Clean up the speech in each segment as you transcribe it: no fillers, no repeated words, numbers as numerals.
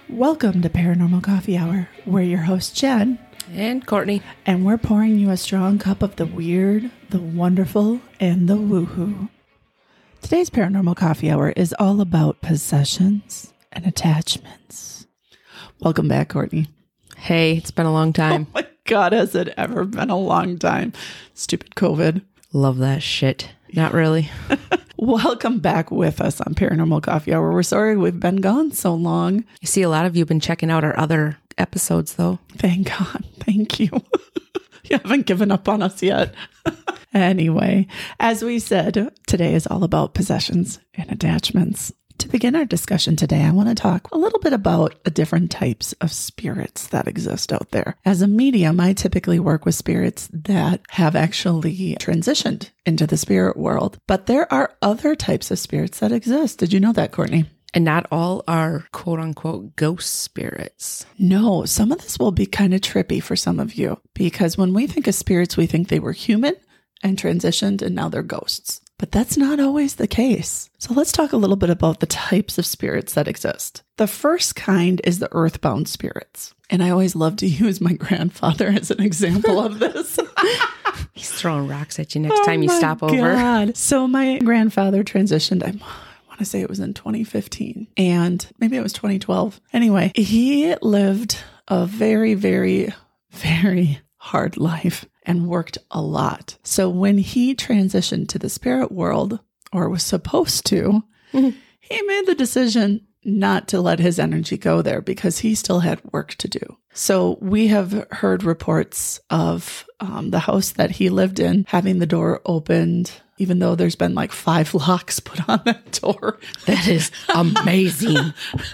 Welcome to Paranormal Coffee Hour. We're your hosts, Jen and Courtney, and we're pouring you a strong cup of the weird, the wonderful, and the woohoo. Today's Paranormal Coffee Hour is all about possessions and attachments. Welcome back, Courtney. Hey, it's been a long time. Oh my God, has it ever been a long time? Stupid COVID. Love that shit. Not really. Welcome back with us on Paranormal Coffee Hour. We're sorry we've been gone so long. I see a lot of you have been checking out our other episodes, though. Thank God. Thank you. You haven't given up on us yet. Anyway, as we said, today is all about possessions and attachments. To begin our discussion today, I want to talk a little bit about the different types of spirits that exist out there. As a medium, I typically work with spirits that have actually transitioned into the spirit world, but there are other types of spirits that exist. Did you know that, Courtney? And not all are quote unquote ghost spirits. No, some of this will be kind of trippy for some of you because when we think of spirits, we think they were human and transitioned and now they're ghosts. But that's not always the case. So let's talk a little bit about the types of spirits that exist. The first kind is the earthbound spirits. And I always love to use my grandfather as an example of this. He's throwing rocks at you next time you stop over. God. So my grandfather transitioned, I want to say it was in 2015 and maybe it was 2012. Anyway, he lived a very, very, very hard life and worked a lot. So when he transitioned to the spirit world, or was supposed to, he made the decision not to let his energy go there because he still had work to do. So we have heard reports of the house that he lived in having the door opened, even though there's been like 5 locks put on that door. That is amazing.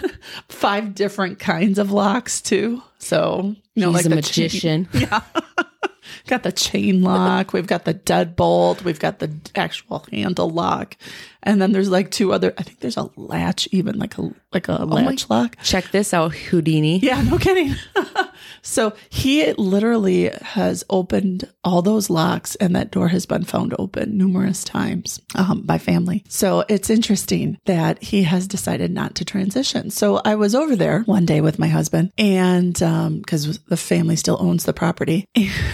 5 different kinds of locks too. So, he's like a magician. Yeah. Got the chain lock. We've got the deadbolt. We've got the actual handle lock. And then there's like 2 other, I think there's a latch even, like a latch lock. Check this out, Houdini. Yeah, no kidding. So he literally has opened all those locks and that door has been found open numerous times by family. So it's interesting that he has decided not to transition. So I was over there one day with my husband and because the family still owns the property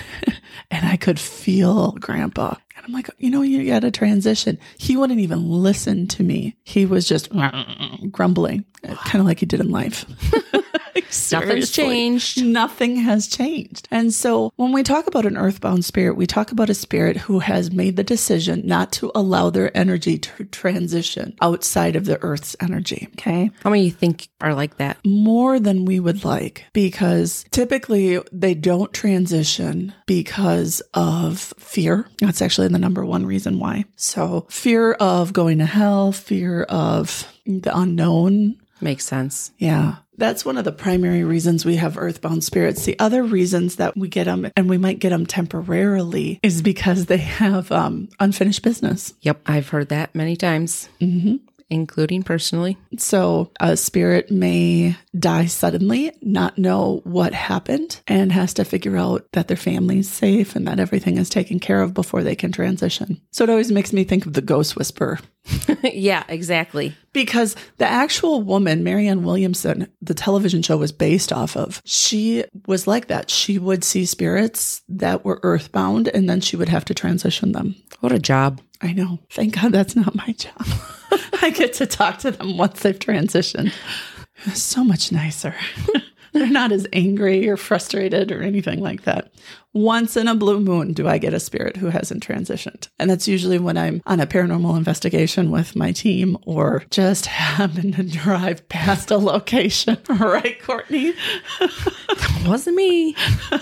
and I could feel Grandpa. And I'm like, you got to transition. He wouldn't even listen to me. He was just grumbling, kind of like he did in life. Nothing's changed. Nothing has changed. And so when we talk about an earthbound spirit, we talk about a spirit who has made the decision not to allow their energy to transition outside of the earth's energy. Okay. How many you think are like that? More than we would like, because typically they don't transition because of fear. That's actually the number one reason why. So fear of going to hell, fear of the unknown. Makes sense. Yeah. That's one of the primary reasons we have earthbound spirits. The other reasons that we get them, and we might get them temporarily, is because they have unfinished business. Yep. I've heard that many times, including personally. So a spirit may die suddenly, not know what happened, and has to figure out that their family's safe and that everything is taken care of before they can transition. So it always makes me think of the Ghost Whisperer. Yeah, exactly. Because the actual woman, Marianne Williamson, the television show was based off of, she was like that. She would see spirits that were earthbound and then she would have to transition them. What a job. I know. Thank God that's not my job. I get to talk to them once they've transitioned. It's so much nicer. They're not as angry or frustrated or anything like that. Once in a blue moon do I get a spirit who hasn't transitioned. And that's usually when I'm on a paranormal investigation with my team or just happen to drive past a location. Right, Courtney? That wasn't me.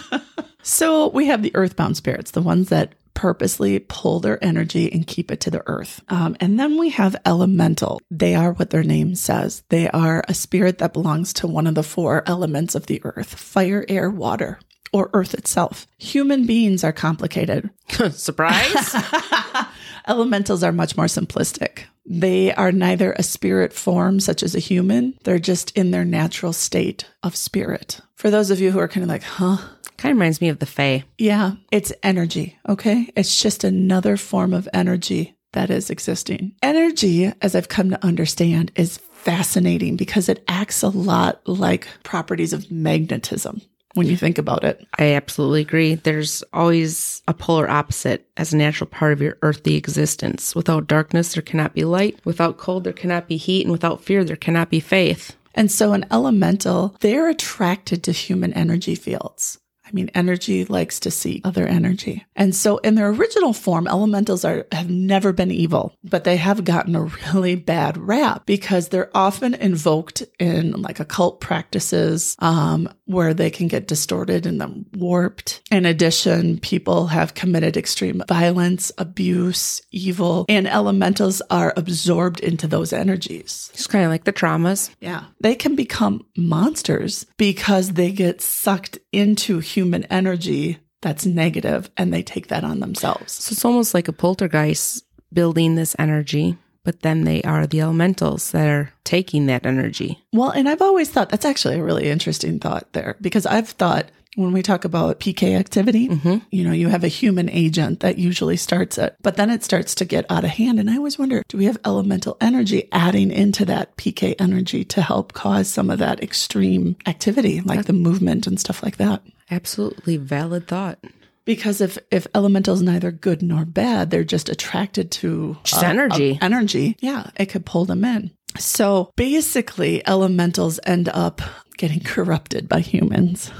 So we have the earthbound spirits, the ones that purposely pull their energy and keep it to the earth. And then we have elemental. They are what their name says. They are a spirit that belongs to one of the 4 elements of the earth: fire, air, water, or earth itself. Human beings are complicated. Surprise. Elementals are much more simplistic. They are neither a spirit form such as a human. They're just in their natural state of spirit. For those of you who are kind of like, Kind of reminds me of the Fae. Yeah, it's energy, okay? It's just another form of energy that is existing. Energy, as I've come to understand, is fascinating because it acts a lot like properties of magnetism when you think about it. I absolutely agree. There's always a polar opposite as a natural part of your earthly existence. Without darkness, there cannot be light. Without cold, there cannot be heat. And without fear, there cannot be faith. And so an elemental, they're attracted to human energy fields. I mean, energy likes to seek other energy. And so in their original form, elementals have never been evil, but they have gotten a really bad rap because they're often invoked in like occult practices where they can get distorted and then warped. In addition, people have committed extreme violence, abuse, evil, and elementals are absorbed into those energies. It's kind of like the traumas. Yeah. They can become monsters because they get sucked into human energy that's negative and they take that on themselves. So it's almost like a poltergeist building this energy, but then they are the elementals that are taking that energy. Well, and I've always thought that's actually a really interesting thought there because I've thought when we talk about PK activity, you know, you have a human agent that usually starts it, but then it starts to get out of hand. And I always wonder, do we have elemental energy adding into that PK energy to help cause some of that extreme activity, like the movement and stuff like that? Absolutely valid thought. Because if elemental's neither good nor bad, they're just attracted to just energy. Energy. Yeah, it could pull them in. So basically, elementals end up getting corrupted by humans.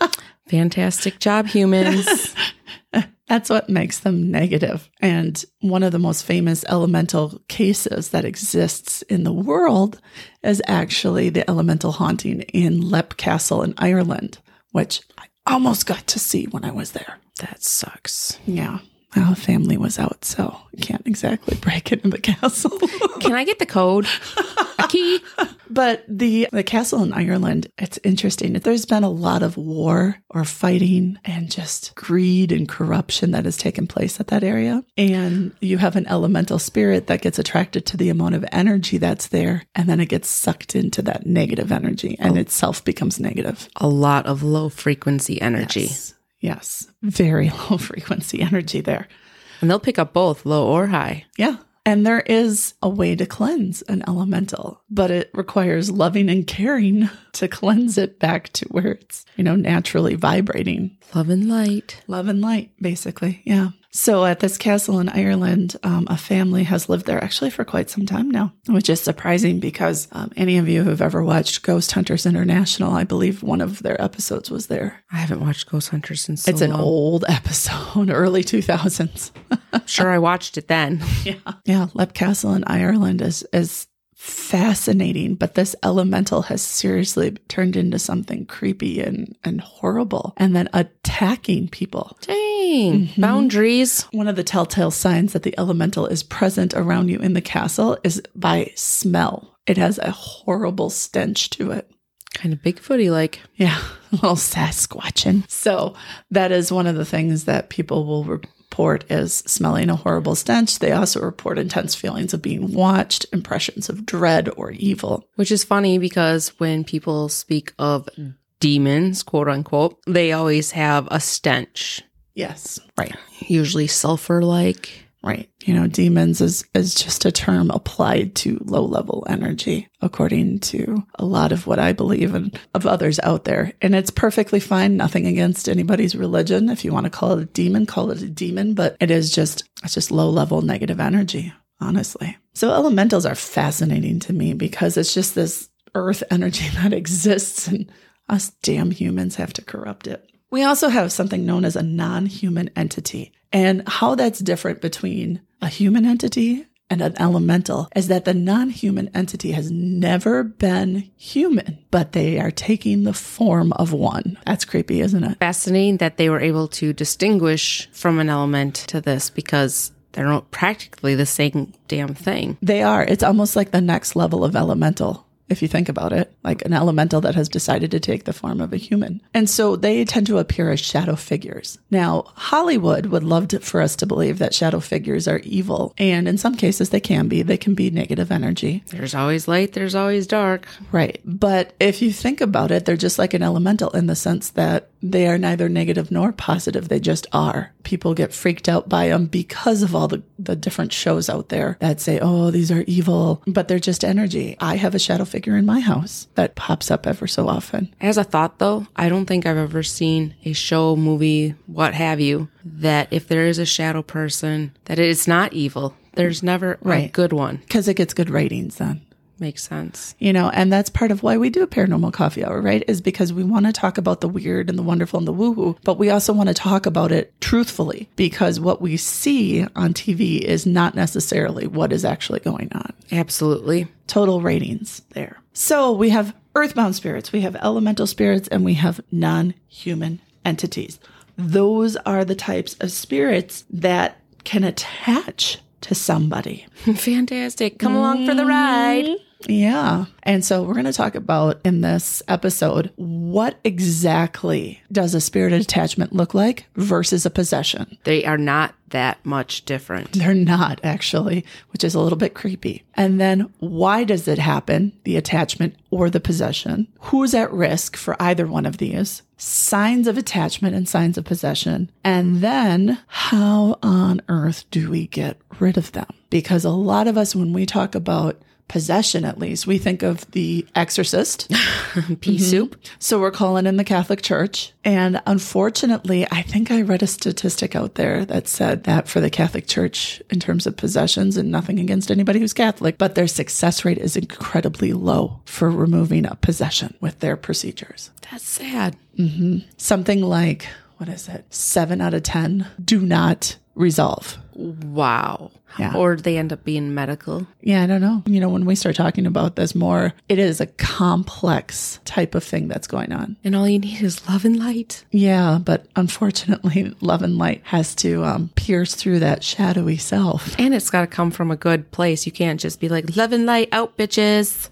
Fantastic job, humans. That's what makes them negative. And one of the most famous elemental cases that exists in the world is actually the elemental haunting in Leap Castle in Ireland, which I almost got to see when I was there. That sucks. Yeah. Well, the family was out, so I can't exactly break it in the castle. Can I get the code? A key? But the castle in Ireland, it's interesting. There's been a lot of war or fighting and just greed and corruption that has taken place at that area. And you have an elemental spirit that gets attracted to the amount of energy that's there, and then it gets sucked into that negative energy, and itself becomes negative. A lot of low frequency energy. Yes. Very low frequency energy there. And they'll pick up both low or high. Yeah. And there is a way to cleanse an elemental, but it requires loving and caring to cleanse it back to where it's, you know, naturally vibrating. Love and light. Love and light, basically. Yeah. So at this castle in Ireland, a family has lived there actually for quite some time now, which is surprising because any of you who've ever watched Ghost Hunters International, I believe one of their episodes was there. I haven't watched Ghost Hunters since so It's an old episode, early 2000s. Sure, I watched it then. Yeah. Leap Castle in Ireland is fascinating, but this elemental has seriously turned into something creepy and horrible and then attacking people. Dang. Boundaries. One of the telltale signs that the elemental is present around you in the castle is by smell. It has a horrible stench to it. Kind of Bigfooty like. Yeah, a little Sasquatching. So that is one of the things that people will report as smelling a horrible stench. They also report intense feelings of being watched, impressions of dread or evil. Which is funny because when people speak of demons, quote unquote, they always have a stench. Yes, right. Usually sulfur-like. Right. You know, demons is just a term applied to low-level energy, according to a lot of what I believe and of others out there. And it's perfectly fine. Nothing against anybody's religion. If you want to call it a demon, call it a demon. But it's just low-level negative energy, honestly. So elementals are fascinating to me because it's just this earth energy that exists and us damn humans have to corrupt it. We also have something known as a non-human entity. And how that's different between a human entity and an elemental is that the non-human entity has never been human, but they are taking the form of one. That's creepy, isn't it? Fascinating that they were able to distinguish from an element to this because they're not practically the same damn thing. They are. It's almost like the next level of elemental. If you think about it, like an elemental that has decided to take the form of a human. And so they tend to appear as shadow figures. Now, Hollywood would love for us to believe that shadow figures are evil. And in some cases, they can be. They can be negative energy. There's always light, there's always dark. Right. But if you think about it, they're just like an elemental in the sense that They are neither negative nor positive. They just are. People get freaked out by them because of all the different shows out there that say, oh, these are evil, but they're just energy. I have a shadow figure in my house that pops up ever so often. As a thought, though, I don't think I've ever seen a show, movie, what have you, that if there is a shadow person, that it's not evil. There's never a good one. Because it gets good ratings then. Makes sense. And that's part of why we do a paranormal coffee hour, right? Is because we want to talk about the weird and the wonderful and the woo-hoo, but we also want to talk about it truthfully, because what we see on TV is not necessarily what is actually going on. Absolutely. Total ratings there. So we have earthbound spirits, we have elemental spirits, and we have non-human entities. Those are the types of spirits that can attach to somebody. Fantastic. Come along for the ride. Yeah. And so we're going to talk about in this episode, what exactly does a spirited attachment look like versus a possession? They are not that much different. They're not, actually, which is a little bit creepy. And then why does it happen, the attachment or the possession? Who's at risk for either one of these? Signs of attachment and signs of possession. And then how on earth do we get rid of them? Because a lot of us, when we talk about possession, at least, we think of The Exorcist. Pea soup. So we're calling in the Catholic Church. And unfortunately, I think I read a statistic out there that said that for the Catholic Church, in terms of possessions, and nothing against anybody who's Catholic, but their success rate is incredibly low for removing a possession with their procedures. That's sad. Something like, 7 out of 10 do not resolve. Wow. Yeah. Or they end up being medical. Yeah, I don't know. When we start talking about this more, it is a complex type of thing that's going on. And all you need is love and light. Yeah, but unfortunately, love and light has to pierce through that shadowy self. And it's got to come from a good place. You can't just be like, love and light out, bitches.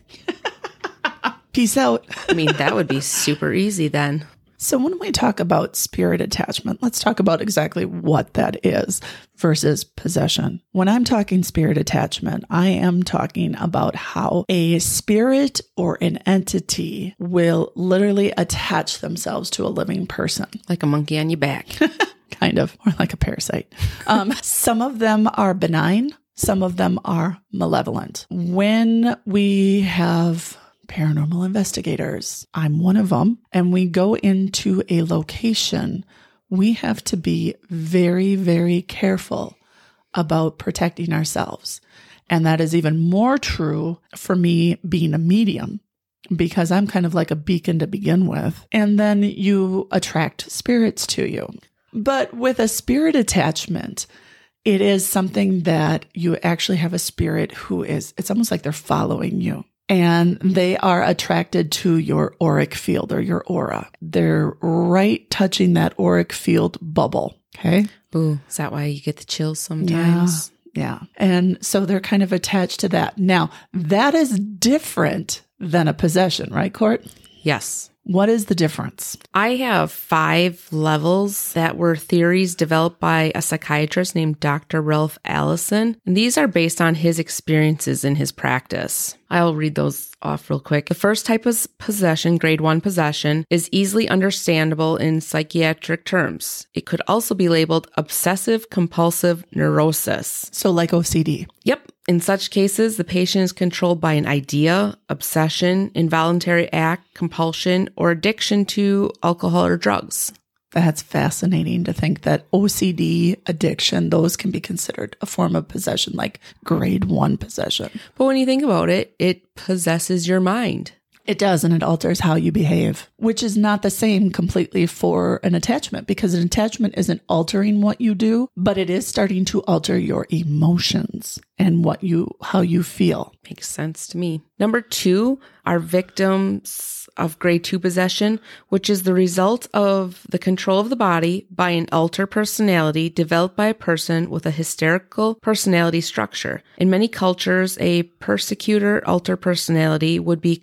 Peace out. I mean, that would be super easy then. So when we talk about spirit attachment, let's talk about exactly what that is versus possession. When I'm talking spirit attachment, I am talking about how a spirit or an entity will literally attach themselves to a living person. Like a monkey on your back. Kind of, or like a parasite. Some of them are benign. Some of them are malevolent. When we have paranormal investigators, I'm one of them, and we go into a location, we have to be very, very careful about protecting ourselves. And that is even more true for me being a medium, because I'm kind of like a beacon to begin with. And then you attract spirits to you. But with a spirit attachment, it is something that you actually have a spirit who it's almost like they're following you. And they are attracted to your auric field or your aura. They're right touching that auric field bubble. Okay. Ooh, is that why you get the chills sometimes? Yeah. And so they're kind of attached to that. Now, that is different than a possession, right, Court? Yes. What is the difference? I have 5 levels that were theories developed by a psychiatrist named Dr. Ralph Allison. And these are based on his experiences in his practice. I'll read those off real quick. The first type of possession, grade 1 possession, is easily understandable in psychiatric terms. It could also be labeled obsessive compulsive neurosis. So like OCD. Yep. In such cases, the patient is controlled by an idea, obsession, involuntary act, compulsion, or addiction to alcohol or drugs. That's fascinating to think that OCD, addiction, those can be considered a form of possession, like grade 1 possession. But when you think about it, it possesses your mind. It does, and it alters how you behave, which is not the same completely for an attachment, because an attachment isn't altering what you do, but it is starting to alter your emotions and how you feel. Makes sense to me. Number 2 are victims of grade 2 possession, which is the result of the control of the body by an altered personality developed by a person with a hysterical personality structure. In many cultures, a persecutor altered personality would be considered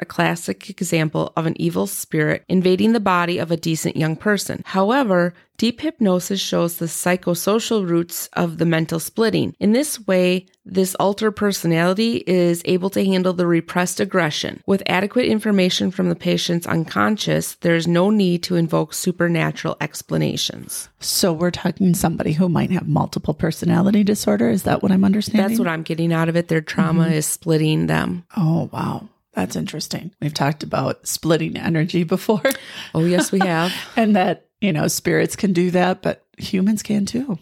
a classic example of an evil spirit invading the body of a decent young person. However, deep hypnosis shows the psychosocial roots of the mental splitting. In this way, this altered personality is able to handle the repressed aggression. With adequate information from the patient's unconscious, there is no need to invoke supernatural explanations. So we're talking somebody who might have multiple personality disorder. Is that what I'm understanding? That's what I'm getting out of it. Their trauma is splitting them. Oh, wow. That's interesting. We've talked about splitting energy before. Oh, yes, we have. And that, spirits can do that, but humans can too.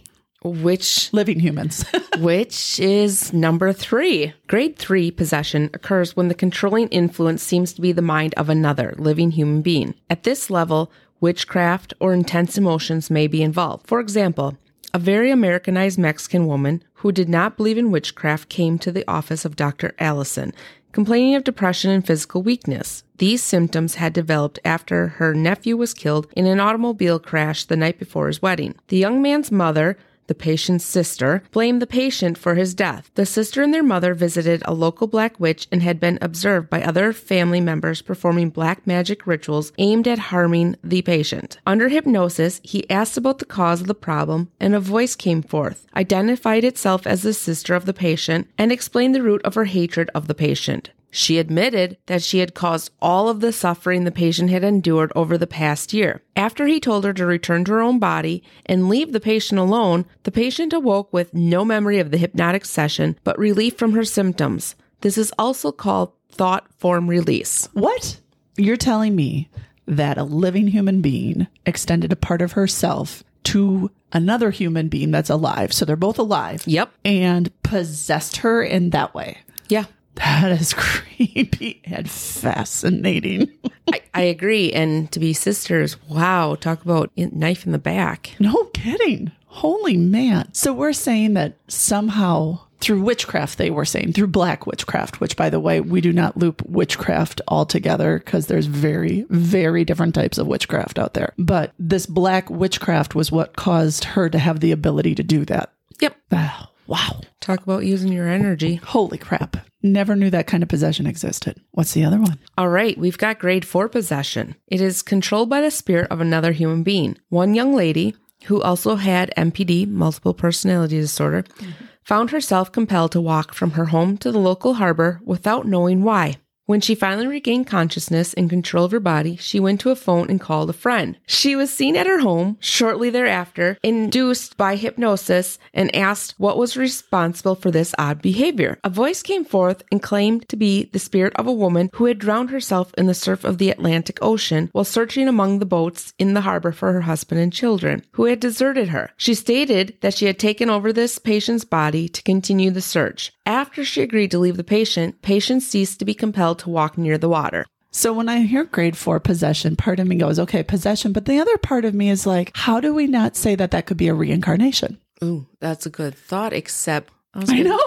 Living humans. Which is number 3. Grade 3 possession occurs when the controlling influence seems to be the mind of another living human being. At this level, witchcraft or intense emotions may be involved. For example, a very Americanized Mexican woman who did not believe in witchcraft came to the office of Dr. Allison, complaining of depression and physical weakness. These symptoms had developed after her nephew was killed in an automobile crash the night before his wedding. The young man's mother, the patient's sister, blamed the patient for his death. The sister and their mother visited a local black witch and had been observed by other family members performing black magic rituals aimed at harming the patient. Under hypnosis, he asked about the cause of the problem, and a voice came forth, identified itself as the sister of the patient, and explained the root of her hatred of the patient. She admitted that she had caused all of the suffering the patient had endured over the past year. After he told her to return to her own body and leave the patient alone, the patient awoke with no memory of the hypnotic session, but relief from her symptoms. This is also called thought form release. What? You're telling me that a living human being extended a part of herself to another human being that's alive. So they're both alive. Yep. And possessed her in that way. Yeah. That is creepy and fascinating. I agree. And to be sisters, wow, talk about knife in the back. No kidding. Holy man. So we're saying that somehow through witchcraft, they were saying, through black witchcraft, which, by the way, we do not loop witchcraft all together because there's very, very different types of witchcraft out there. But this black witchcraft was what caused her to have the ability to do that. Yep. Wow. Talk about using your energy. Holy crap. Never knew that kind of possession existed. What's the other one? All right, we've got grade 4 possession. It is controlled by the spirit of another human being. One young lady, who also had MPD, multiple personality disorder, found herself compelled to walk from her home to the local harbor without knowing why. When she finally regained consciousness and control of her body, she went to a phone and called a friend. She was seen at her home shortly thereafter, induced by hypnosis, and asked what was responsible for this odd behavior. A voice came forth and claimed to be the spirit of a woman who had drowned herself in the surf of the Atlantic Ocean while searching among the boats in the harbor for her husband and children, who had deserted her. She stated that she had taken over this patient's body to continue the search. After she agreed to leave the patient ceased to be compelled to walk near the water. So when I hear grade 4 possession, part of me goes, okay, possession. But the other part of me is like, how do we not say that that could be a reincarnation? Ooh, that's a good thought, except I know.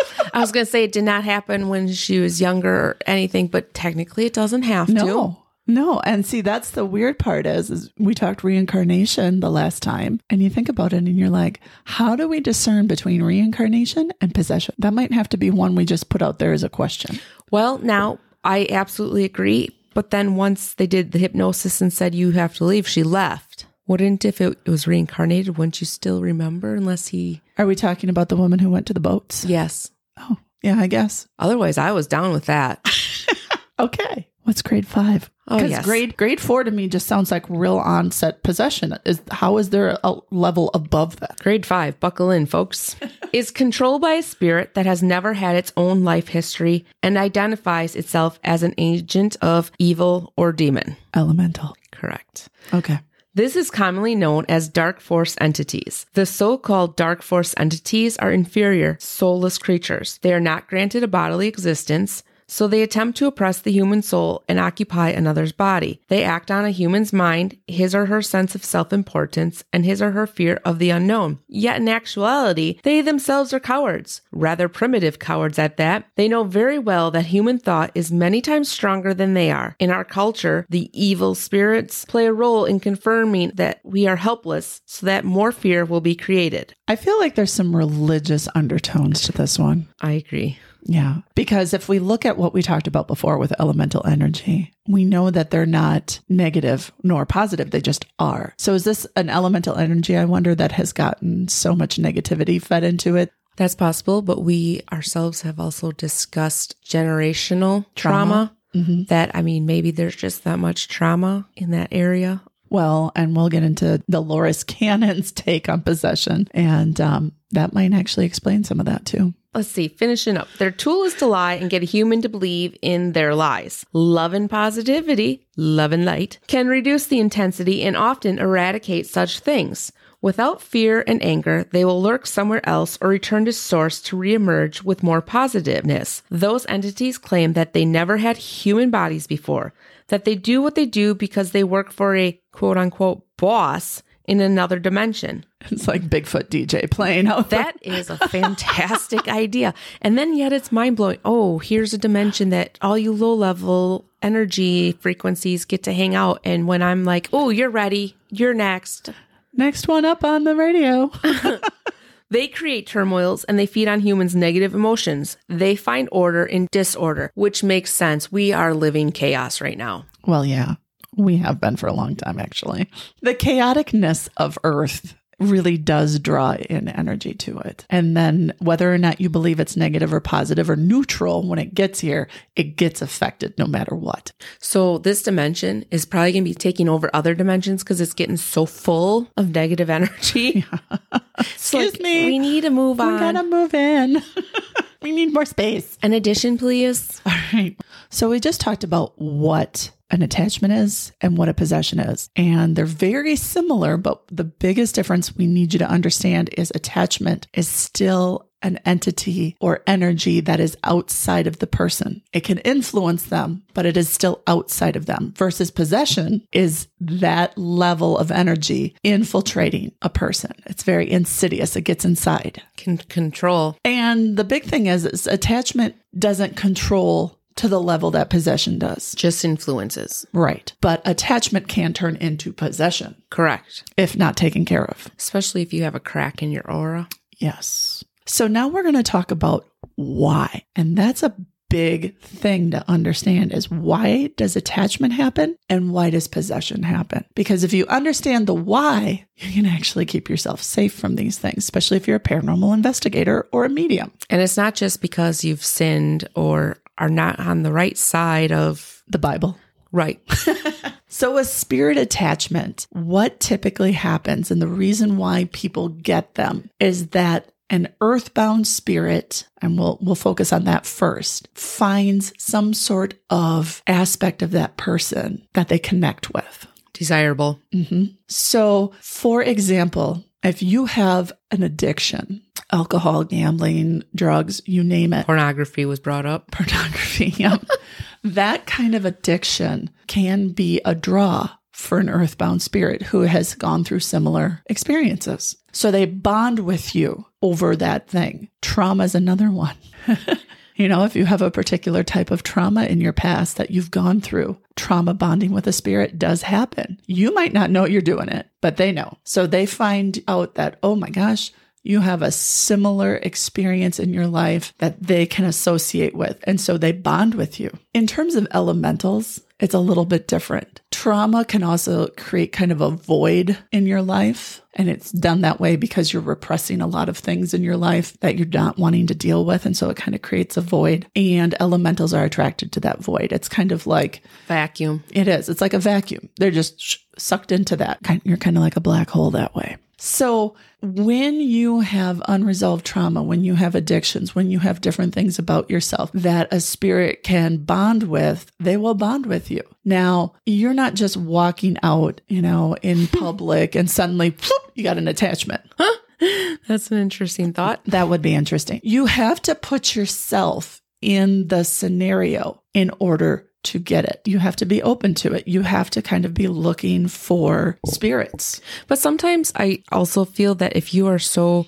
I was going to say it did not happen when she was younger or anything, but technically it doesn't have to. No. And see, that's the weird part is we talked reincarnation the last time, and you think about it and you're like, how do we discern between reincarnation and possession? That might have to be one we just put out there as a question. Well, now I absolutely agree. But then once they did the hypnosis and said, you have to leave, she left. Wouldn't, if it was reincarnated, wouldn't you still remember unless he... Are we talking about the woman who went to the boats? Yes. Oh, yeah, I guess. Otherwise, I was down with that. Okay. What's grade 5? Oh, Because yes. grade 4 to me just sounds like real onset possession. How is there a level above that? Grade 5, buckle in, folks, is controlled by a spirit that has never had its own life history and identifies itself as an agent of evil or demon. Elemental. Correct. Okay. This is commonly known as dark force entities. The so-called dark force entities are inferior, soulless creatures. They are not granted a bodily existence, so they attempt to oppress the human soul and occupy another's body. They act on a human's mind, his or her sense of self-importance, and his or her fear of the unknown. Yet in actuality, they themselves are cowards. Rather primitive cowards at that. They know very well that human thought is many times stronger than they are. In our culture, the evil spirits play a role in confirming that we are helpless so that more fear will be created. I feel like there's some religious undertones to this one. I agree. Yeah. Because if we look at what we talked about before with elemental energy, we know that they're not negative nor positive. They just are. So is this an elemental energy, I wonder, that has gotten so much negativity fed into it? That's possible, but we ourselves have also discussed generational trauma. That, I mean, maybe there's just that much trauma in that area. Well, and we'll get into Dolores Cannon's take on possession, and that might actually explain some of that too. Let's see, finishing up. Their tool is to lie and get a human to believe in their lies. Love and positivity, love and light, can reduce the intensity and often eradicate such things. Without fear and anger, they will lurk somewhere else or return to source to reemerge with more positiveness. Those entities claim that they never had human bodies before, that they do what they do because they work for a quote-unquote boss in another dimension. It's like Bigfoot DJ playing out there. That is a fantastic idea. And then yet it's mind-blowing. Oh, here's a dimension that all you low-level energy frequencies get to hang out. And when I'm like, oh, you're ready, you're next. Next one up on the radio. They create turmoils and they feed on humans' negative emotions. They find order in disorder, which makes sense. We are living chaos right now. Well, yeah, we have been for a long time, actually. The chaoticness of Earth really does draw in energy to it. And then whether or not you believe it's negative or positive or neutral, when it gets here, it gets affected no matter what. So this dimension is probably going to be taking over other dimensions because it's getting so full of negative energy. Excuse me. We need to move on. We gotta move in. We need more space. An addition, please. All right. So we just talked about what an attachment is and what a possession is. And they're very similar, but the biggest difference we need you to understand is attachment is still an entity or energy that is outside of the person. It can influence them, but it is still outside of them, versus possession is that level of energy infiltrating a person. It's very insidious. It gets inside. Can control. And the big thing is attachment doesn't control to the level that possession does. Just influences. Right. But attachment can turn into possession. Correct. If not taken care of. Especially if you have a crack in your aura. Yes. So now we're going to talk about why. And that's a big thing to understand is why does attachment happen and why does possession happen? Because if you understand the why, you can actually keep yourself safe from these things, especially if you're a paranormal investigator or a medium. And it's not just because you've sinned or are not on the right side of the Bible. Right. So a spirit attachment, what typically happens and the reason why people get them is that an earthbound spirit, and we'll focus on that first, finds some sort of aspect of that person that they connect with. Desirable. Mm-hmm. So, for example, if you have an addiction, alcohol, gambling, drugs, you name it. Pornography was brought up. Pornography, yep. That kind of addiction can be a draw for an earthbound spirit who has gone through similar experiences. So they bond with you over that thing. Trauma is another one. You know, if you have a particular type of trauma in your past that you've gone through, trauma bonding with a spirit does happen. You might not know you're doing it, but they know. So they find out that, oh my gosh, you have a similar experience in your life that they can associate with. And so they bond with you. In terms of elementals, it's a little bit different. Trauma can also create kind of a void in your life. And it's done that way because you're repressing a lot of things in your life that you're not wanting to deal with. And so it kind of creates a void. And elementals are attracted to that void. It's kind of like vacuum. It is. It's like a vacuum. They're just sucked into that. You're kind of like a black hole that way. So when you have unresolved trauma, when you have addictions, when you have different things about yourself that a spirit can bond with, they will bond with you. Now, you're not just walking out, in public and suddenly you got an attachment. That's an interesting thought. That would be interesting. You have to put yourself in the scenario in order to get it. You have to be open to it. You have to kind of be looking for spirits. But sometimes I also feel that if you are so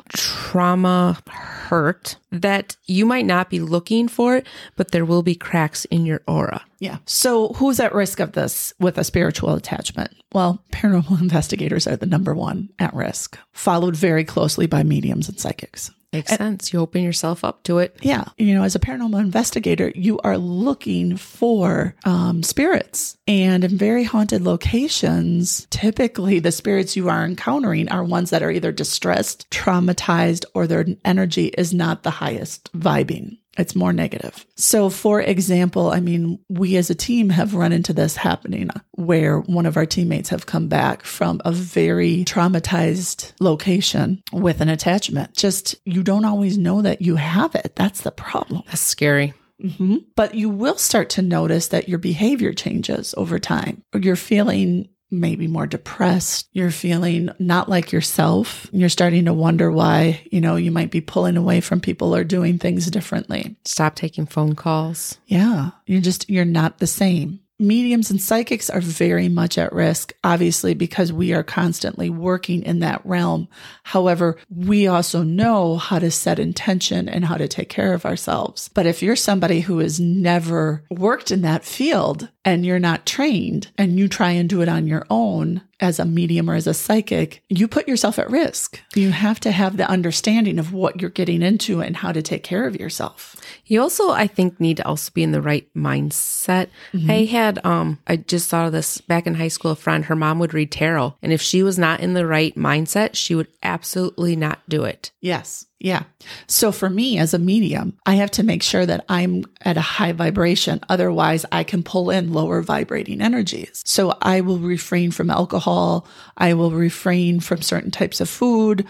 trauma hurt that you might not be looking for it, but there will be cracks in your aura. Yeah. So who's at risk of this with a spiritual attachment? Well, paranormal investigators are the number one at risk, followed very closely by mediums and psychics. Makes sense. You open yourself up to it. Yeah. As a paranormal investigator, you are looking for spirits. And in very haunted locations, typically the spirits you are encountering are ones that are either distressed, traumatized, or their energy is not the highest vibing. It's more negative. So for example, we as a team have run into this happening where one of our teammates have come back from a very traumatized location with an attachment. Just, you don't always know that you have it. That's the problem. That's scary. Mm-hmm. But you will start to notice that your behavior changes over time. You're feeling maybe more depressed. You're feeling not like yourself. You're starting to wonder why, you might be pulling away from people or doing things differently. Stop taking phone calls. Yeah. You're not the same. Mediums and psychics are very much at risk, obviously, because we are constantly working in that realm. However, we also know how to set intention and how to take care of ourselves. But if you're somebody who has never worked in that field and you're not trained and you try and do it on your own as a medium or as a psychic, you put yourself at risk. You have to have the understanding of what you're getting into and how to take care of yourself. You also, I think, need to also be in the right mindset. Mm-hmm. I just thought of this back in high school, a friend, her mom would read tarot. And if she was not in the right mindset, she would absolutely not do it. Yes. Yeah. So for me as a medium, I have to make sure that I'm at a high vibration. Otherwise, I can pull in lower vibrating energies. So I will refrain from alcohol. I will refrain from certain types of food,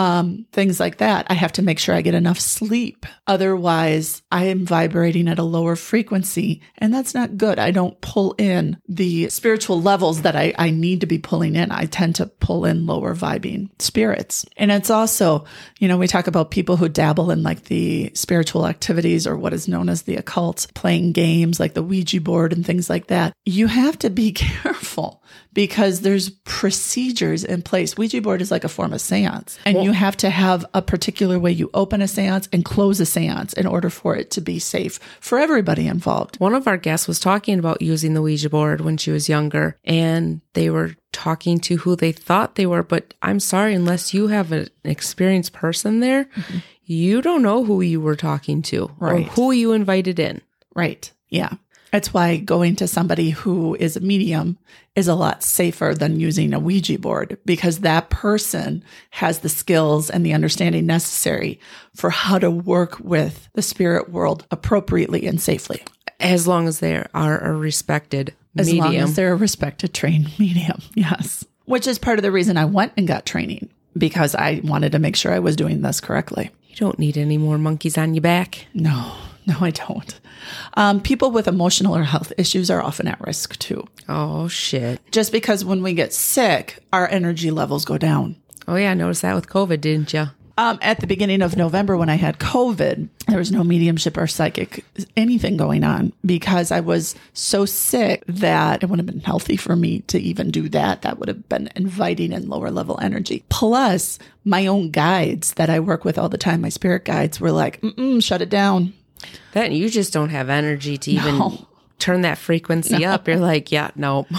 things like that. I have to make sure I get enough sleep. Otherwise, I am vibrating at a lower frequency, and that's not good. I don't pull in the spiritual levels that I need to be pulling in. I tend to pull in lower vibing spirits. And it's also, we talk about people who dabble in like the spiritual activities or what is known as the occult, playing games like the Ouija board and things like that. You have to be careful because there's procedures in place. Ouija board is like a form of seance, and you have to have a particular way you open a seance and close a seance in order for it to be safe for everybody involved. One of our guests was talking about using the Ouija board when she was younger, and they were talking to who they thought they were. But I'm sorry, unless you have an experienced person there, mm-hmm. you don't know who you were talking to or who you invited in. Right. Yeah. That's why going to somebody who is a medium is a lot safer than using a Ouija board, because that person has the skills and the understanding necessary for how to work with the spirit world appropriately and safely. As long as they are a respected medium. As long as they're a respected, trained medium, yes. Which is part of the reason I went and got training, because I wanted to make sure I was doing this correctly. You don't need any more monkeys on your back. No, I don't. People with emotional or health issues are often at risk too. Oh, shit. Just because when we get sick, our energy levels go down. Oh, yeah. I noticed that with COVID, didn't you? At the beginning of November when I had COVID, there was no mediumship or psychic anything going on because I was so sick that it wouldn't have been healthy for me to even do that. That would have been inviting in lower level energy. Plus, my own guides that I work with all the time, my spirit guides, were like, shut it down. That you just don't have energy to even turn that frequency up. You're like, yeah, no.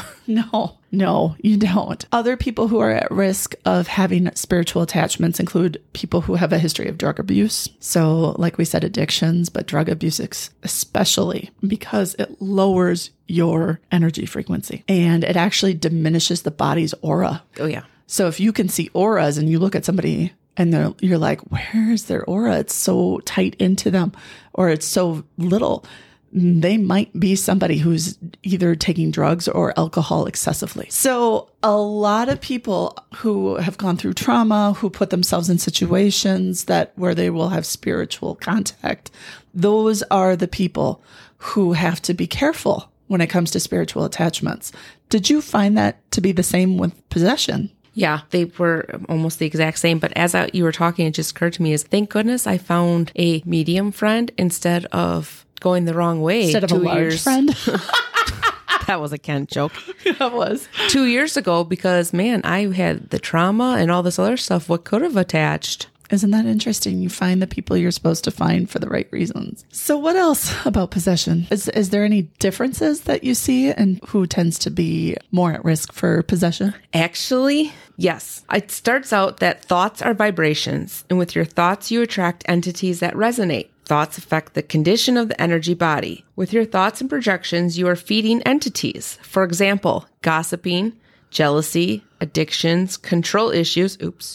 No, you don't. Other people who are at risk of having spiritual attachments include people who have a history of drug abuse. So like we said, addictions, but drug abuse especially, because it lowers your energy frequency and it actually diminishes the body's aura. Oh, yeah. So if you can see auras and you look at somebody and you're like, where is their aura? It's so tight into them, or it's so little. They might be somebody who's either taking drugs or alcohol excessively. So a lot of people who have gone through trauma, who put themselves in situations where they will have spiritual contact, those are the people who have to be careful when it comes to spiritual attachments. Did you find that to be the same with possession? Yeah, they were almost the exact same. But as you were talking, it just occurred to me is, thank goodness I found a medium friend instead of going the wrong way. Instead of a large friend. That was a Kent joke. That was. 2 years ago, because, man, I had the trauma and all this other stuff. What could have attached? Isn't that interesting? You find the people you're supposed to find for the right reasons. So what else about possession? Is there any differences that you see and who tends to be more at risk for possession? Actually, yes. It starts out that thoughts are vibrations, and with your thoughts, you attract entities that resonate. Thoughts affect the condition of the energy body. With your thoughts and projections, you are feeding entities. For example, gossiping, jealousy, addictions, control issues,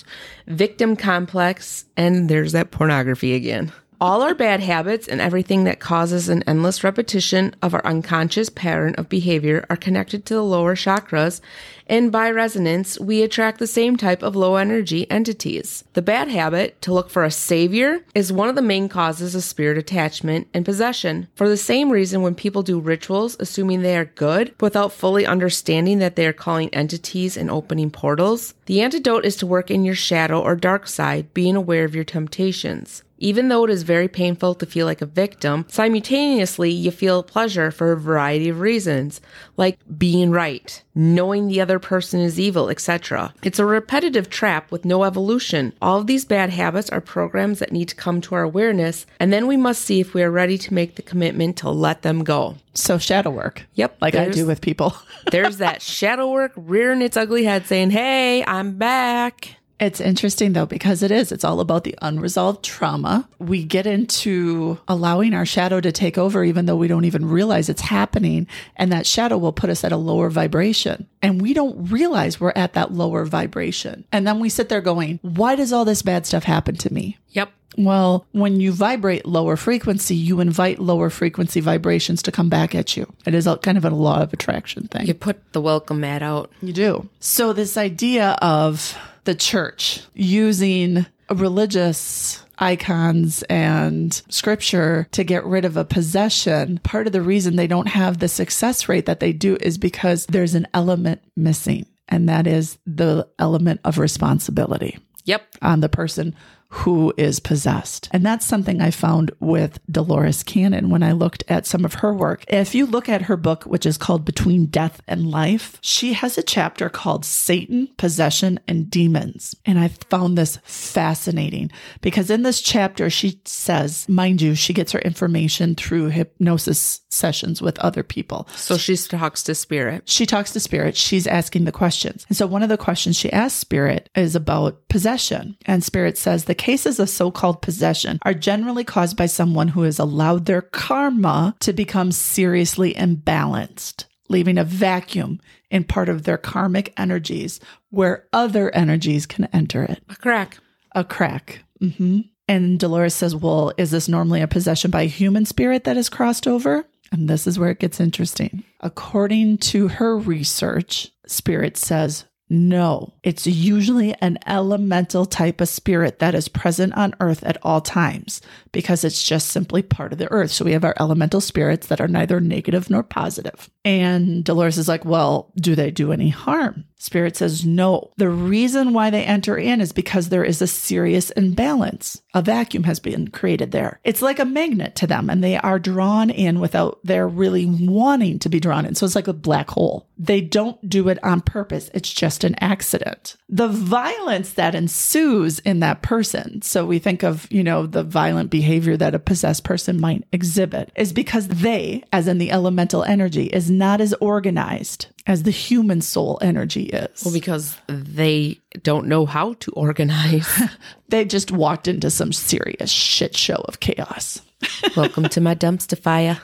victim complex, and there's that pornography again. All our bad habits and everything that causes an endless repetition of our unconscious pattern of behavior are connected to the lower chakras, and by resonance, we attract the same type of low energy entities. The bad habit, to look for a savior, is one of the main causes of spirit attachment and possession. For the same reason, when people do rituals, assuming they are good, without fully understanding that they are calling entities and opening portals, the antidote is to work in your shadow or dark side, being aware of your temptations. Even though it is very painful to feel like a victim, simultaneously you feel pleasure for a variety of reasons, like being right, knowing the other person is evil, etc. It's a repetitive trap with no evolution. All of these bad habits are programs that need to come to our awareness, and then we must see if we are ready to make the commitment to let them go. So shadow work. Yep. Like I do with people. There's that shadow work rearing its ugly head saying, hey, I'm back. It's interesting, though, because it's all about the unresolved trauma. We get into allowing our shadow to take over, even though we don't even realize it's happening. And that shadow will put us at a lower vibration. And we don't realize we're at that lower vibration. And then we sit there going, why does all this bad stuff happen to me? Yep. Well, when you vibrate lower frequency, you invite lower frequency vibrations to come back at you. It is kind of a law of attraction thing. You put the welcome mat out. You do. So this idea of the church using religious icons and scripture to get rid of a possession, part of the reason they don't have the success rate that they do is because there's an element missing, and that is the element of responsibility. Yep. On the person who is possessed. And that's something I found with Dolores Cannon when I looked at some of her work. If you look at her book, which is called Between Death and Life, she has a chapter called Satan, Possession, and Demons. And I found this fascinating because in this chapter, she says, mind you, she gets her information through hypnosis sessions with other people. So she talks to spirit. She talks to spirit. She's asking the questions. And so one of the questions she asks spirit is about possession. And spirit says the cases of so-called possession are generally caused by someone who has allowed their karma to become seriously imbalanced, leaving a vacuum in part of their karmic energies where other energies can enter it. A crack. A crack. Mm-hmm. And Dolores says, well, is this normally a possession by a human spirit that has crossed over? And this is where it gets interesting. According to her research, spirit says, no, it's usually an elemental type of spirit that is present on Earth at all times because it's just simply part of the Earth. So we have our elemental spirits that are neither negative nor positive. And Dolores is like, well, do they do any harm? Spirit says no. The reason why they enter in is because there is a serious imbalance. A vacuum has been created there. It's like a magnet to them, and they are drawn in without their really wanting to be drawn in. So it's like a black hole. They don't do it on purpose. It's just an accident. The violence that ensues in that person, so we think of, the violent behavior that a possessed person might exhibit, is because they, as in the elemental energy, is not as organized as the human soul energy is. Well, because they don't know how to organize. They just walked into some serious shit show of chaos. Welcome to my dumpster fire.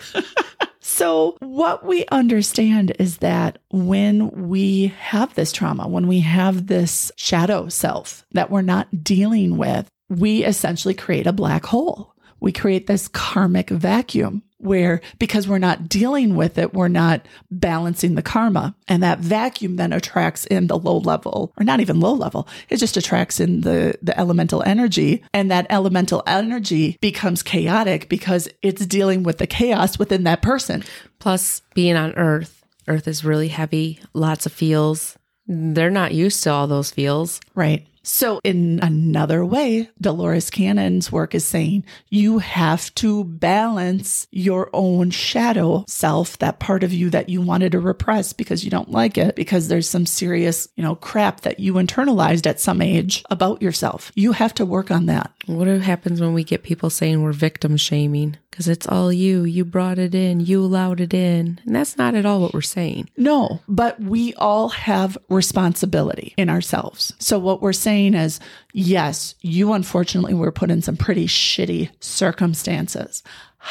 So what we understand is that when we have this trauma, when we have this shadow self that we're not dealing with, we essentially create a black hole. We create this karmic vacuum where, because we're not dealing with it, we're not balancing the karma. And that vacuum then attracts in the low level, or not even low level. It just attracts in the elemental energy. And that elemental energy becomes chaotic because it's dealing with the chaos within that person. Plus, being on Earth is really heavy, lots of feels. They're not used to all those feels. Right. So in another way, Dolores Cannon's work is saying you have to balance your own shadow self, that part of you that you wanted to repress because you don't like it, because there's some serious, crap that you internalized at some age about yourself. You have to work on that. What happens when we get people saying we're victim shaming? Because it's all you. You brought it in. You allowed it in. And that's not at all what we're saying. No, but we all have responsibility in ourselves. So what we're saying is, yes, you unfortunately were put in some pretty shitty circumstances.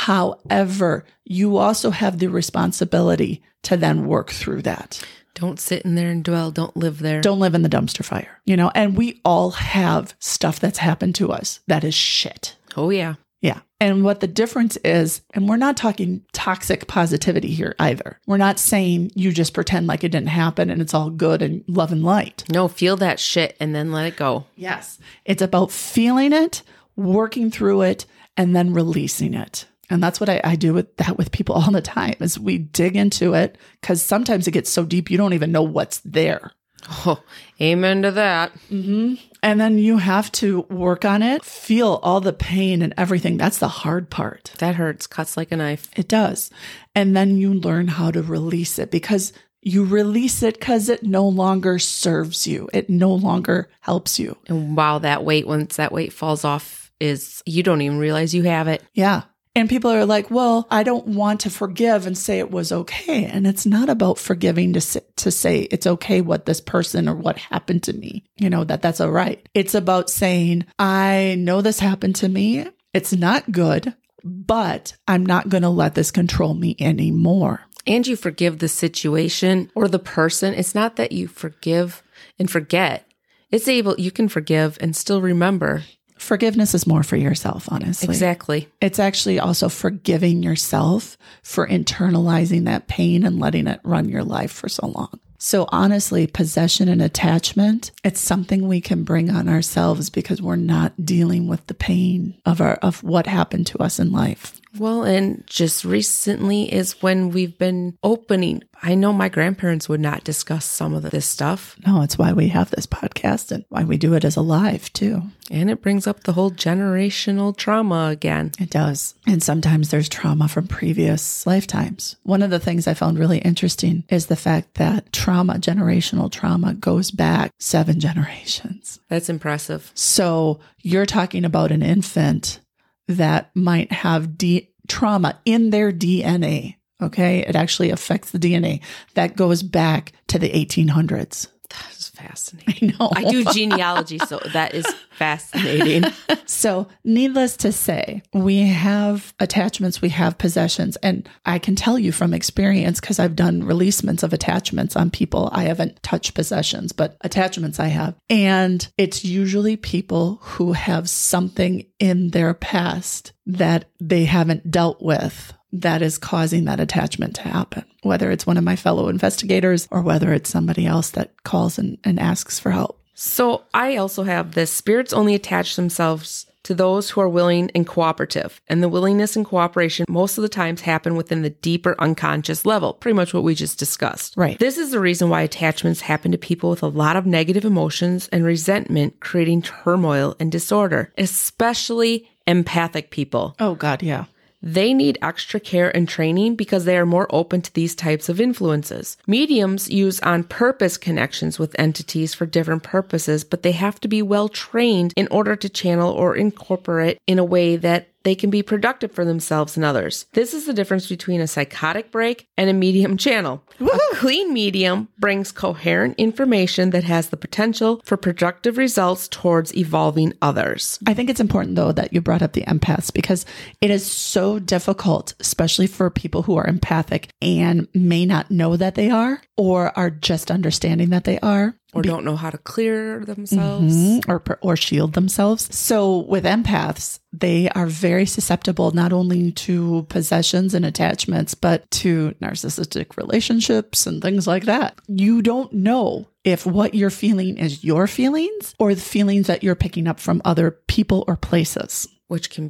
However, you also have the responsibility to then work through that. Don't sit in there and dwell. Don't live there. Don't live in the dumpster fire, and we all have stuff that's happened to us that is shit. Oh, yeah. Yeah. And what the difference is, and we're not talking toxic positivity here either. We're not saying you just pretend like it didn't happen and it's all good and love and light. No, feel that shit and then let it go. Yes. It's about feeling it, working through it, and then releasing it. And that's what I do with people all the time, is we dig into it, because sometimes it gets so deep you don't even know what's there. Oh, amen to that. Mm-hmm. And then you have to work on it, feel all the pain and everything. That's the hard part. That hurts, cuts like a knife. It does. And then you learn how to release it, because you release it because it no longer serves you. It no longer helps you. And wow, once that weight falls off, you don't even realize you have it. Yeah. And people are like, well, I don't want to forgive and say it was okay. And it's not about forgiving to say it's okay what this person or what happened to me, that's all right. It's about saying, I know this happened to me. It's not good, but I'm not going to let this control me anymore. And you forgive the situation or the person. It's not that you forgive and forget. You can forgive and still remember. Forgiveness is more for yourself, honestly. Exactly. It's actually also forgiving yourself for internalizing that pain and letting it run your life for so long. So honestly, possession and attachment, it's something we can bring on ourselves because we're not dealing with the pain of what happened to us in life. Well, and just recently is when we've been opening. I know my grandparents would not discuss some of this stuff. No, it's why we have this podcast and why we do it as a live too. And it brings up the whole generational trauma again. It does. And sometimes there's trauma from previous lifetimes. One of the things I found really interesting is the fact that generational trauma, goes back 7 generations. That's impressive. So you're talking about an infant that might have trauma in their DNA. Okay. It actually affects the DNA that goes back to the 1800s. That is fascinating. I know. I do genealogy, so that is fascinating. So needless to say, we have attachments, we have possessions. And I can tell you from experience, because I've done releasements of attachments on people. I haven't touched possessions, but attachments I have. And it's usually people who have something in their past that they haven't dealt with that is causing that attachment to happen, whether it's one of my fellow investigators or whether it's somebody else that calls and asks for help. So I also have this: spirits only attach themselves to those who are willing and cooperative. And the willingness and cooperation most of the times happen within the deeper unconscious level, pretty much what we just discussed. Right. This is the reason why attachments happen to people with a lot of negative emotions and resentment, creating turmoil and disorder, especially empathic people. Oh, God, yeah. They need extra care and training because they are more open to these types of influences. Mediums use on-purpose connections with entities for different purposes, but they have to be well trained in order to channel or incorporate in a way that they can be productive for themselves and others. This is the difference between a psychotic break and a medium channel. Woo-hoo! A clean medium brings coherent information that has the potential for productive results towards evolving others. I think it's important, though, that you brought up the empaths, because it is so difficult, especially for people who are empathic and may not know that they are, or are just understanding that they are. Or don't know how to clear themselves. Or shield themselves. So with empaths, they are very susceptible not only to possessions and attachments, but to narcissistic relationships and things like that. You don't know if what you're feeling is your feelings or the feelings that you're picking up from other people or places. Which can be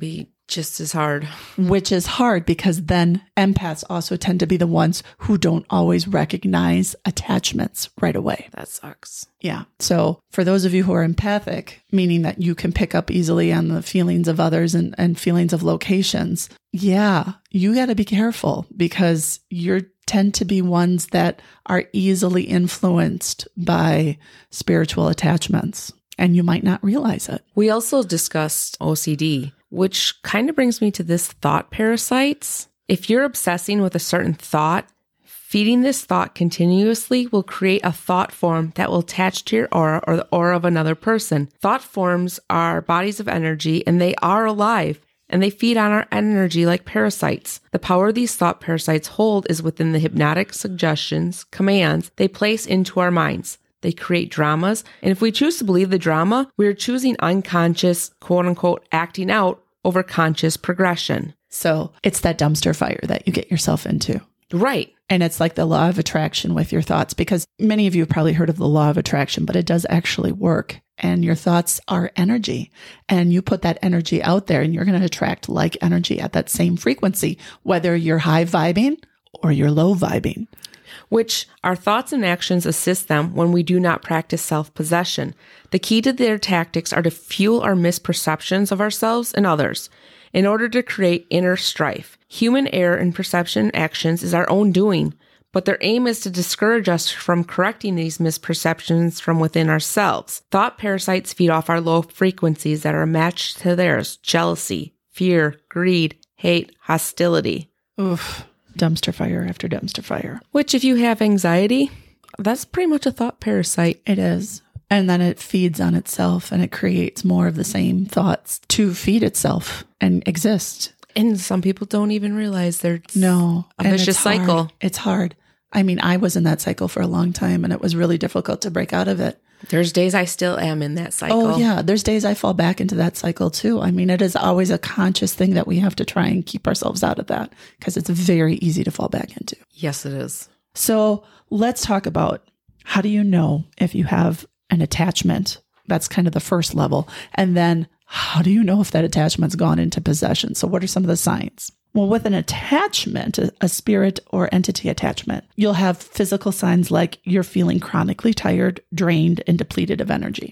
Just as hard. Which is hard because then empaths also tend to be the ones who don't always recognize attachments right away. That sucks. Yeah. So for those of you who are empathic, meaning that you can pick up easily on the feelings of others and feelings of locations, yeah, you got to be careful because you tend to be ones that are easily influenced by spiritual attachments, and you might not realize it. We also discussed OCD, which kind of brings me to this thought parasites. If you're obsessing with a certain thought, feeding this thought continuously will create a thought form that will attach to your aura or the aura of another person. Thought forms are bodies of energy, and they are alive, and they feed on our energy like parasites. The power these thought parasites hold is within the hypnotic suggestions, commands they place into our minds. They create dramas, and if we choose to believe the drama, we are choosing unconscious, quote-unquote, acting out over conscious progression. So it's that dumpster fire that you get yourself into. Right. And it's like the law of attraction with your thoughts, because many of you have probably heard of the law of attraction, but it does actually work. And your thoughts are energy, and you put that energy out there and you're going to attract like energy at that same frequency, whether you're high vibing or you're low vibing. Which our thoughts and actions assist them when we do not practice self-possession. The key to their tactics are to fuel our misperceptions of ourselves and others in order to create inner strife. Human error in perception actions is our own doing, but their aim is to discourage us from correcting these misperceptions from within ourselves. Thought parasites feed off our low frequencies that are matched to theirs: jealousy, fear, greed, hate, hostility. Oof. Dumpster fire after dumpster fire. Which, if you have anxiety, that's pretty much a thought parasite. It is. And then it feeds on itself and it creates more of the same thoughts to feed itself and exist. And some people don't even realize there's a vicious cycle. It's hard. I mean, I was in that cycle for a long time and it was really difficult to break out of it. There's days I still am in that cycle. Oh, yeah. There's days I fall back into that cycle too. I mean, it is always a conscious thing that we have to try and keep ourselves out of that because it's very easy to fall back into. Yes, it is. So let's talk about how do you know if you have an attachment? That's kind of the first level. And then how do you know if that attachment's gone into possession? So what are some of the signs? Well, with an attachment, a spirit or entity attachment, you'll have physical signs like you're feeling chronically tired, drained, and depleted of energy.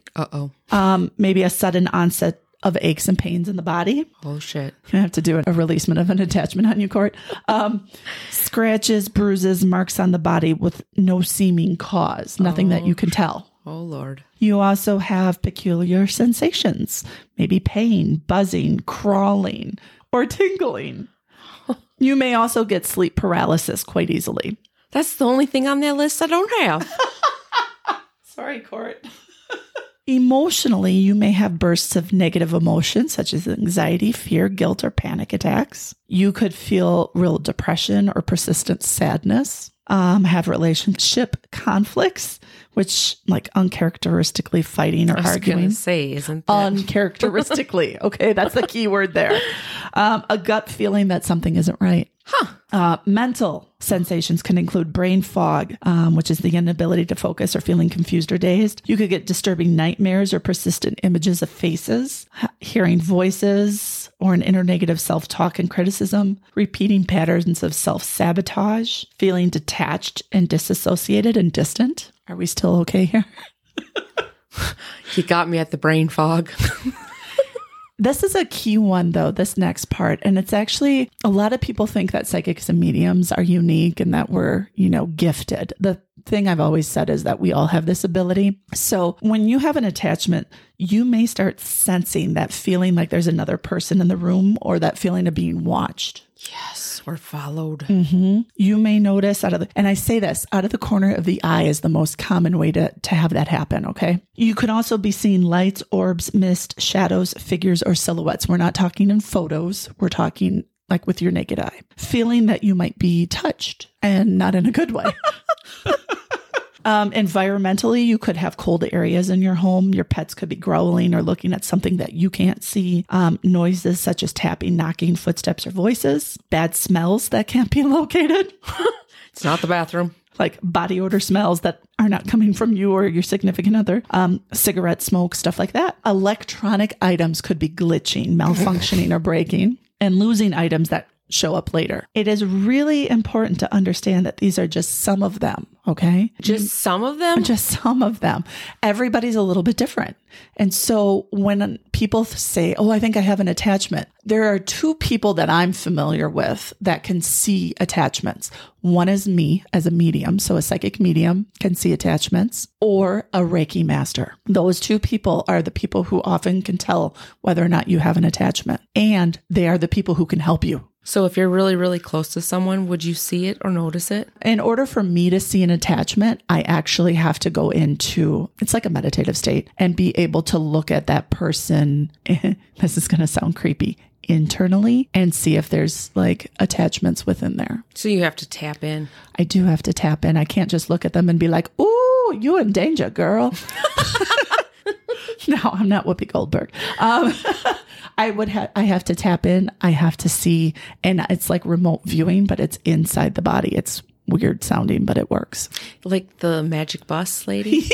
Maybe a sudden onset of aches and pains in the body. Oh, shit. You're going to have to do a releasement of an attachment on you, Court. Scratches, bruises, marks on the body with no seeming cause, nothing that you can tell. Oh, Lord. You also have peculiar sensations, maybe pain, buzzing, crawling, or tingling. You may also get sleep paralysis quite easily. That's the only thing on that list I don't have. Sorry, Court. Emotionally, you may have bursts of negative emotions such as anxiety, fear, guilt, or panic attacks. You could feel real depression or persistent sadness. Have relationship conflicts, which like uncharacteristically fighting or arguing. I was going to say, isn't that? Uncharacteristically. Okay, that's the key word there. A gut feeling that something isn't right. Mental sensations can include brain fog, which is the inability to focus or feeling confused or dazed. You could get disturbing nightmares or persistent images of faces, hearing voices, or an inner negative self-talk and criticism, repeating patterns of self-sabotage, feeling detached and disassociated and distant. Are we still okay here? You got me at the brain fog. This is a key one, though, this next part. And it's actually, a lot of people think that psychics and mediums are unique and that we're, gifted. The thing I've always said is that we all have this ability. So when you have an attachment, you may start sensing that feeling like there's another person in the room or that feeling of being watched. Yes, we're followed. Mm-hmm. You may notice and I say this, out of the corner of the eye is the most common way to have that happen, okay? You could also be seeing lights, orbs, mist, shadows, figures, or silhouettes. We're not talking in photos. We're talking like with your naked eye. Feeling that you might be touched and not in a good way. Environmentally, you could have cold areas in your home. Your pets could be growling or looking at something that you can't see. Noises such as tapping, knocking, footsteps, or voices. Bad smells that can't be located. It's not the bathroom. Like body odor smells that are not coming from you or your significant other. Cigarette smoke, stuff like that. Electronic items could be glitching, malfunctioning, or breaking. and losing items that show up later. It is really important to understand that these are just some of them, okay? Just some of them? Just some of them. Everybody's a little bit different. And so when people say, oh, I think I have an attachment, there are two people that I'm familiar with that can see attachments. One is me as a medium. So a psychic medium can see attachments, or a Reiki master. Those two people are the people who often can tell whether or not you have an attachment. And they are the people who can help you. So if you're really, really close to someone, would you see it or notice it? In order for me to see an attachment, I actually have to go into, it's like a meditative state, and be able to look at that person. This is going to sound creepy, internally, and see if there's like attachments within there. So you have to tap in. I do have to tap in. I can't just look at them and be like, ooh, you in danger, girl. No, I'm not Whoopi Goldberg. I have to tap in. I have to see, and it's like remote viewing, but it's inside the body. It's weird sounding, but it works. Like the magic bus lady?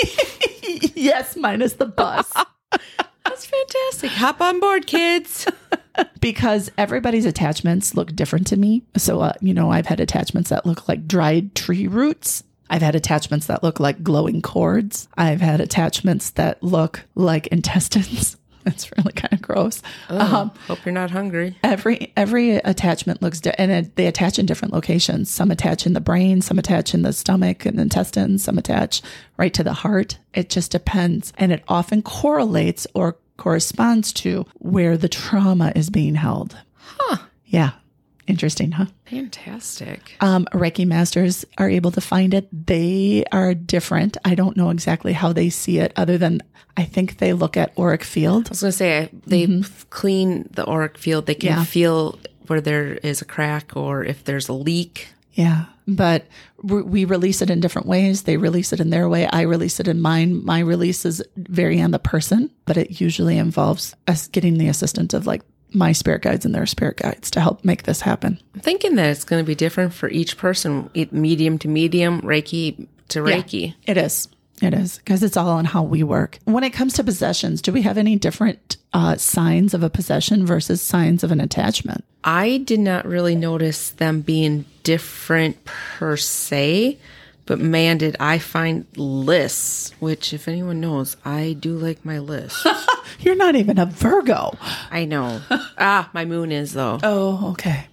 Yes, minus the bus. That's fantastic. Hop on board, kids. Because everybody's attachments look different to me. So, I've had attachments that look like dried tree roots. I've had attachments that look like glowing cords. I've had attachments that look like intestines. That's really kind of gross. Hope you're not hungry. Every attachment looks and they attach in different locations. Some attach in the brain, some attach in the stomach and intestines, some attach right to the heart. It just depends. And it often correlates or corresponds to where the trauma is being held. Huh. Yeah. Interesting, huh? Fantastic. Reiki masters are able to find it. They are different. I don't know exactly how they see it, other than I think they look at auric field. I was going to say, they clean the auric field. They can feel where there is a crack or if there's a leak. Yeah. But we release it in different ways. They release it in their way. I release it in mine. My releases vary on the person, but it usually involves us getting the assistance of like my spirit guides and their spirit guides to help make this happen. I'm thinking that it's going to be different for each person, medium to medium, Reiki to Reiki. Yeah, it is. It is, because it's all on how we work. When it comes to possessions, do we have any different signs of a possession versus signs of an attachment? I did not really notice them being different per se, but man, did I find lists, which if anyone knows, I do like my lists. You're not even a Virgo. I know. My moon is though. Oh, okay.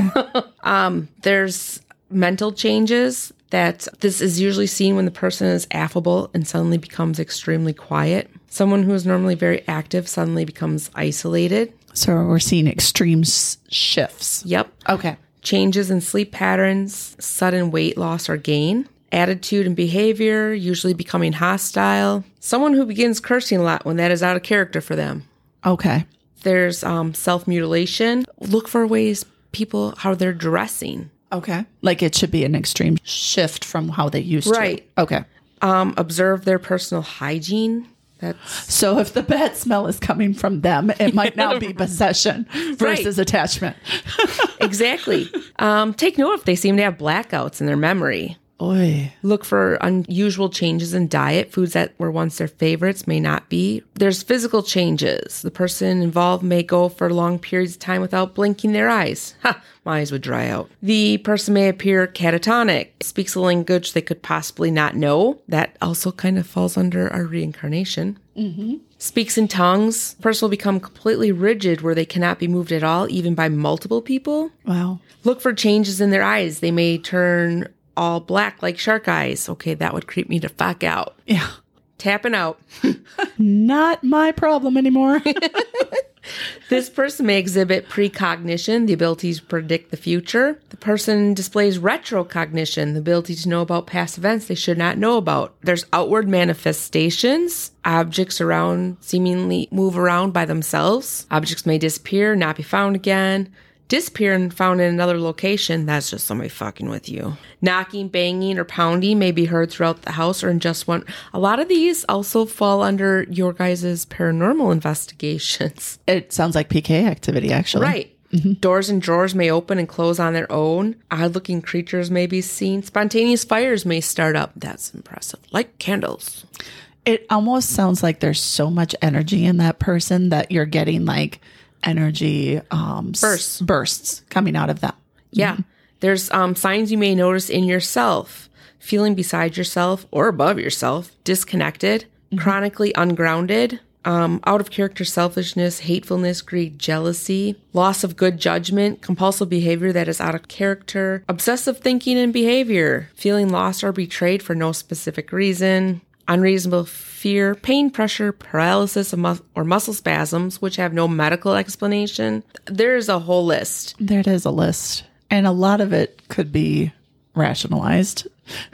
Okay. There's mental changes that this is usually seen when the person is affable and suddenly becomes extremely quiet. Someone who is normally very active suddenly becomes isolated. So we're seeing extreme shifts. Yep. Okay. Changes in sleep patterns, sudden weight loss or gain. Attitude and behavior, usually becoming hostile. Someone who begins cursing a lot when that is out of character for them. Okay. There's self-mutilation. Look for ways how they're dressing. Okay. Like it should be an extreme shift from how they used to. Right. Okay. Observe their personal hygiene. So if the bad smell is coming from them, it might now be possession versus attachment. Exactly. Take note if they seem to have blackouts in their memory. Oy. Look for unusual changes in diet. Foods that were once their favorites may not be. There's physical changes. The person involved may go for long periods of time without blinking their eyes. My eyes would dry out. The person may appear catatonic, speaks a language they could possibly not know. That also kind of falls under our reincarnation. Mm-hmm. Speaks in tongues. The person will become completely rigid where they cannot be moved at all, even by multiple people. Wow. Look for changes in their eyes. They may turn all black like shark eyes. Okay, that would creep me the fuck out. Yeah. Tapping out. Not my problem anymore. This person may exhibit precognition, the ability to predict the future. The person displays retrocognition, the ability to know about past events they should not know about. There's outward manifestations. Objects around seemingly move around by themselves. Objects may disappear, not be found again. Disappear and found in another location, that's just somebody fucking with you. Knocking, banging, or pounding may be heard throughout the house or in just one. A lot of these also fall under your guys' paranormal investigations. It sounds like PK activity, actually. Right. Mm-hmm. Doors and drawers may open and close on their own. Odd-looking creatures may be seen. Spontaneous fires may start up. That's impressive. Like candles. It almost sounds like there's so much energy in that person that you're getting like energy bursts coming out of them. Yeah. There's signs you may notice in yourself: feeling beside yourself or above yourself, disconnected, chronically ungrounded, out of character selfishness, hatefulness, greed, jealousy, loss of good judgment, compulsive behavior that is out of character, obsessive thinking and behavior, feeling lost or betrayed for no specific reason, unreasonable fear, pain, pressure, paralysis, or muscle spasms, which have no medical explanation. There's a whole list. There is a list. And a lot of it could be rationalized.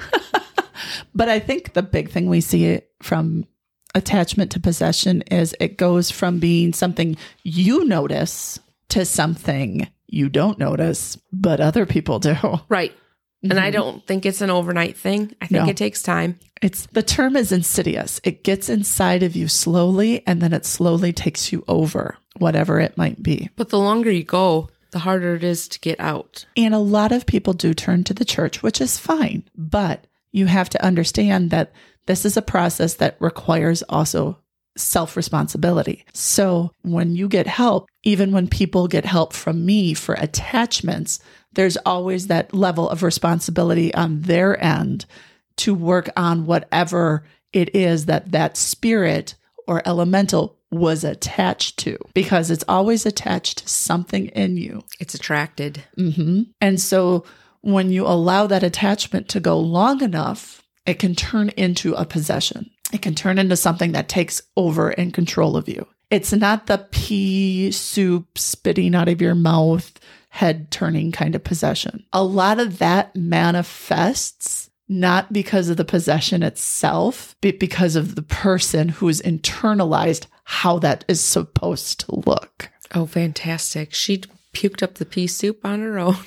But I think the big thing we see from attachment to possession is it goes from being something you notice to something you don't notice, but other people do. Right. And I don't think it's an overnight thing. I think it takes time. The term is insidious. It gets inside of you slowly, and then it slowly takes you over, whatever it might be. But the longer you go, the harder it is to get out. And a lot of people do turn to the church, which is fine. But you have to understand that this is a process that requires also self-responsibility. So when you get help, even when people get help from me for attachments, there's always that level of responsibility on their end to work on whatever it is that spirit or elemental was attached to, because it's always attached to something in you. It's attracted. And so when you allow that attachment to go long enough, it can turn into a possession. It can turn into something that takes over and control of you. It's not the pea soup spitting out of your mouth, head turning kind of possession. A lot of that manifests not because of the possession itself, but because of the person who's internalized how that is supposed to look. Oh, fantastic. She puked up the pea soup on her own.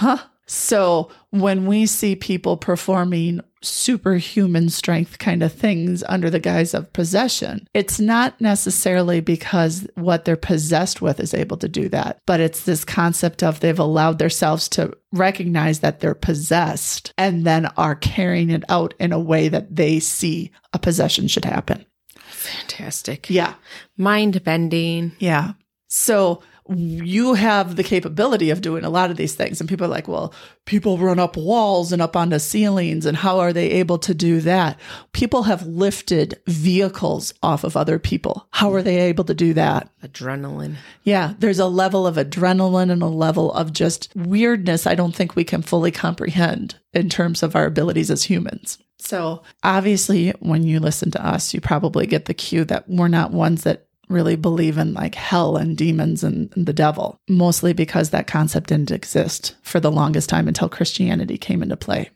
So when we see people performing superhuman strength kind of things under the guise of possession, it's not necessarily because what they're possessed with is able to do that, but it's this concept of they've allowed themselves to recognize that they're possessed and then are carrying it out in a way that they see a possession should happen. Fantastic. Yeah. Mind bending. Yeah. So you have the capability of doing a lot of these things. And people are like, well, people run up walls and up onto ceilings, and how are they able to do that? People have lifted vehicles off of other people. How are they able to do that? Adrenaline. Yeah, there's a level of adrenaline and a level of just weirdness I don't think we can fully comprehend in terms of our abilities as humans. So obviously, when you listen to us, you probably get the cue that we're not ones that really believe in like hell and demons and the devil, mostly because that concept didn't exist for the longest time until Christianity came into play.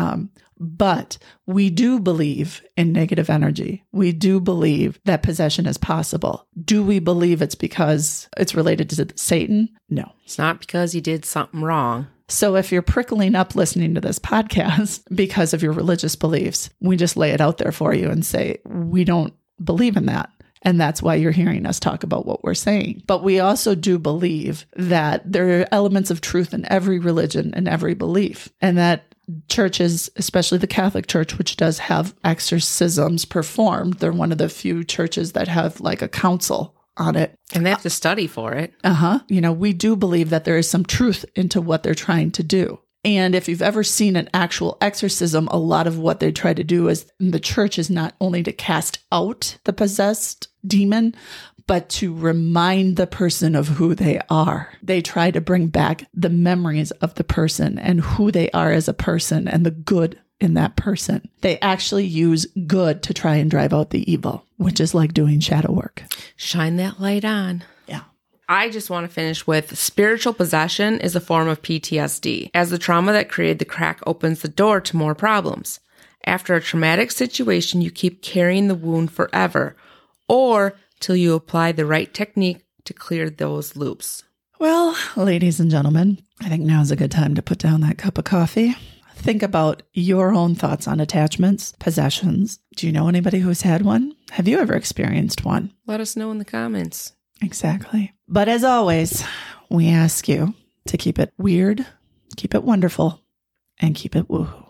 But we do believe in negative energy. We do believe that possession is possible. Do we believe it's because it's related to Satan? No. It's not because you did something wrong. So if you're prickling up listening to this podcast because of your religious beliefs, we just lay it out there for you and say, we don't believe in that. And that's why you're hearing us talk about what we're saying. But we also do believe that there are elements of truth in every religion and every belief. And that churches, especially the Catholic Church, which does have exorcisms performed, they're one of the few churches that have like a council on it. And they have to study for it. We do believe that there is some truth into what they're trying to do. And if you've ever seen an actual exorcism, a lot of what they try to do is in the church is not only to cast out the possessed demon, but to remind the person of who they are. They try to bring back the memories of the person and who they are as a person and the good in that person. They actually use good to try and drive out the evil, which is like doing shadow work. Shine that light on. Yeah. I just want to finish with spiritual possession is a form of PTSD, as the trauma that created the crack opens the door to more problems. After a traumatic situation, you keep carrying the wound forever, or till you apply the right technique to clear those loops. Well, ladies and gentlemen, I think now's a good time to put down that cup of coffee. Think about your own thoughts on attachments, possessions. Do you know anybody who's had one? Have you ever experienced one? Let us know in the comments. Exactly. But as always, we ask you to keep it weird, keep it wonderful, and keep it woohoo.